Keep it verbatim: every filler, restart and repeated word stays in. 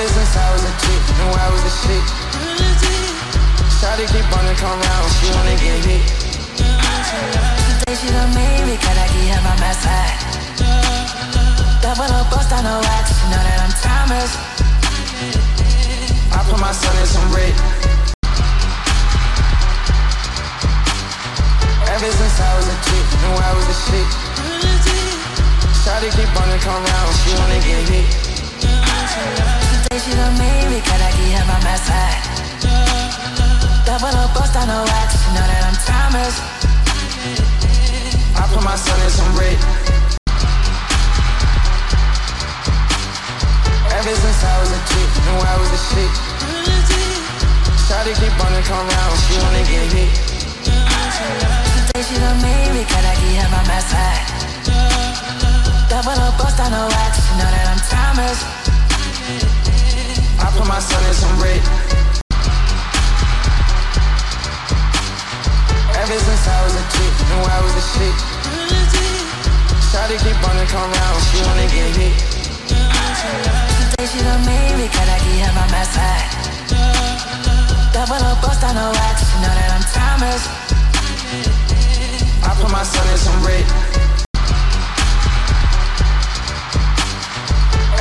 Ever since I was a kid, knew I was the shit. Shawty keep on to come round, she wanna get hit. Say she done made me, cause I keep her by my side. Double up, bust on the wax, you know that I'm timeless. I put my son in some red. Ever since I was a kid, knew I was the shit. Shawty keep on to come round, she wanna get hit. Say she done made me, cause I keep her by my side. Double up, bust on the wax, you know that I'm timeless. I put my son in some red. Ever since I was a kid, knew I was the shit. Shawty keep on to come round, she wanna get hit. Say she done made me, cause I keep her by my side. Double up, bust on the wax, you know that I'm timeless. I put my son in some red. Ever since I was a kid, knew I was the shit. Shawty keep on to come round, she wanna get hit. Say she done made me, cause I keep her by my side. Double up, bust on the wax, you know that I'm timeless. I put my son in some red.